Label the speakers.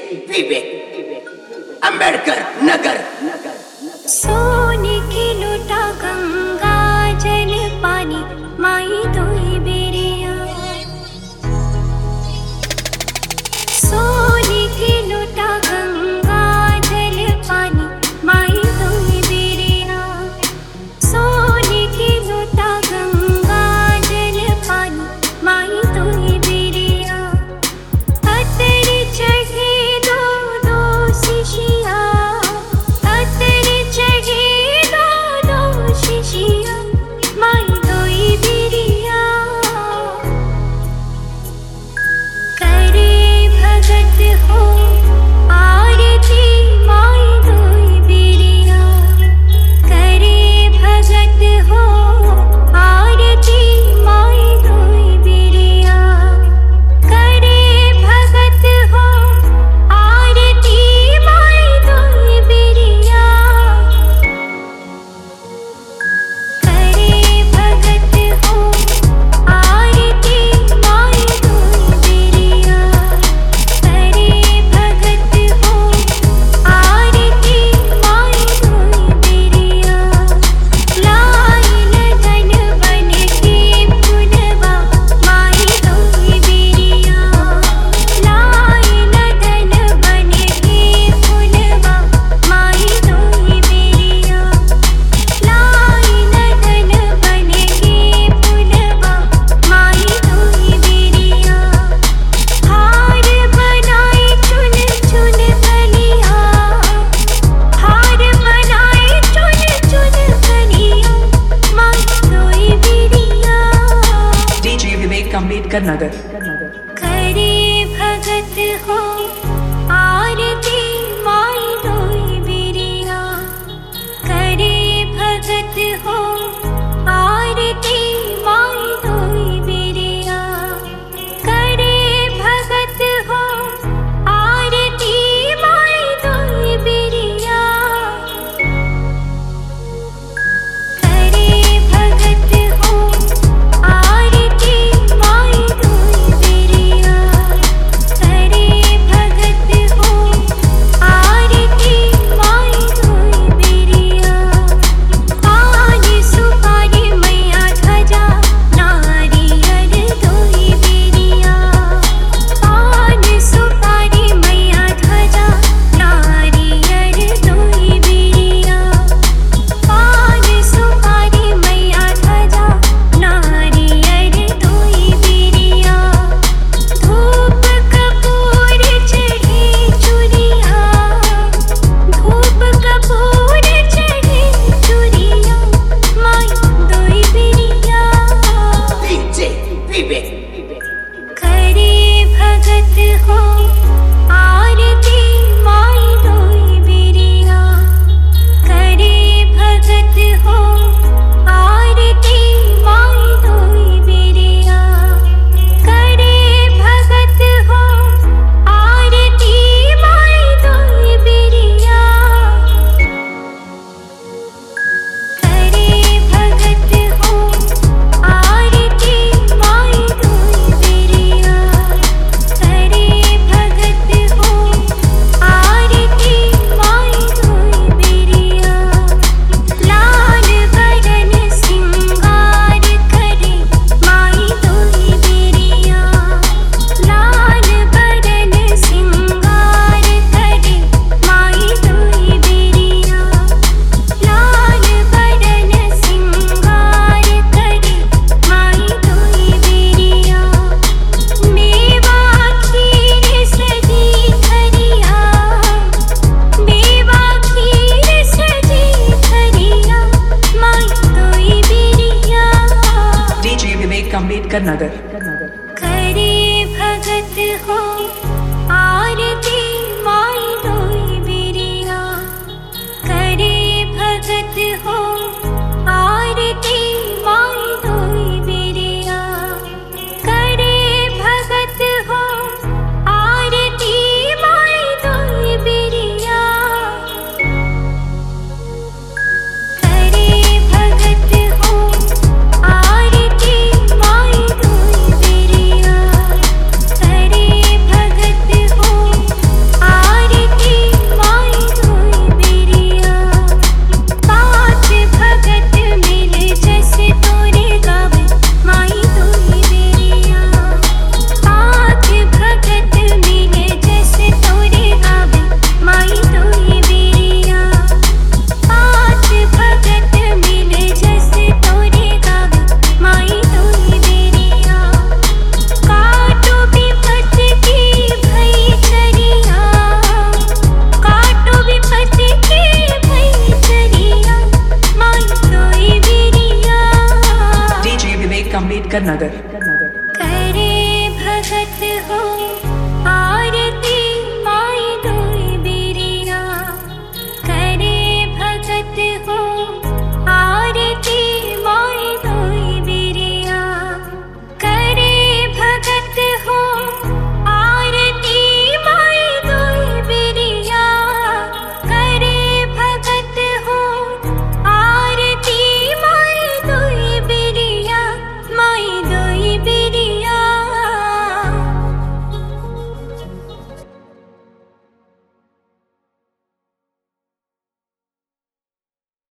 Speaker 1: विवेक अंबेडकर नगर।
Speaker 2: सोने की लोटा गंगा जल पानी माई दोई बेरिया। सोने की लोटा गंगा जल पानी माई दोई बेरिया। सोने की लोटा गंगा जल पानी माई दोई बेरिया। अतर चढ़े दो दो शिशिया। अतर चढ़े दो दो शिशिया माई दोई बेरिया। करे भगत हो आरती माई दोई बेरिया। करे भगत हो आरती माई दोई बेरिया। करे भगत हो आरती माई दोई बेरिया। करे भगत हो आरती माई दोई बेरिया। करे भगत हो आरती माई दोई बेरिया। लाई लगन बन के फुलवा माई दोई बेरिया। लाई लगन बन के फुलवा माई दोई बेरिया। लाई लगन बन के फुलवा माई दोई बेरिया। हार बनाए चुन चुन कलिया। हार बनाए चुन चुन कलिया माई दोई बेरिया।
Speaker 3: DJ विवेक अंबेडकर नगर।
Speaker 2: करे भगत हो आरती माई दोई बेरिया। करे भगत हो आरती माई दोई बेरिया। करे भगत हो आरती माई दोई बेरिया। करे भगत हो आरती माई दोई बेरिया। करे भगत हो आरती माई दोई बेरिया। पान सुपारी मैया ध्वजा नारियल दोई बेरिया। पान सुपारी मैया ध्वजा नारियल दोई बेरिया। पान सुपारी मैया ध्वजा नारियल दोई बेरिया। धूप कपूर चढ़े चूड़िया। धूप कपूर चढ़े चूड़िया माई दोई बेरिया।
Speaker 1: डीजे विवेक
Speaker 2: करे भगत हो आरती माई दोई बेरिया। करे भगत हो आरती माई दोई बेरिया। करे भगत हो आरती माई दोई बेरिया। करे भगत हो आरती माई दोई बेरिया। करे भगत हो आरती माई दोई बेरिया। लाल बरन सिंगार करे माई दोई बेरिया। लाल बरन सिंगार करे माई दोई बेरिया। लाल बरन सिंगार करे माई दोई बेरिया। मेवा खीर सजी थरिया। मेवा खीर सजी थरिया माई दोई बेरिया।
Speaker 3: DJ विवेक अंबेडकर नगर।
Speaker 2: करे भगत हो आरती माई दोई बेरिया। करे भगत हो आरती माई दोई बेरिया। करे भगत हो आरती माई दोई बेरिया। करे भगत हो आरती माई दोई
Speaker 3: नगर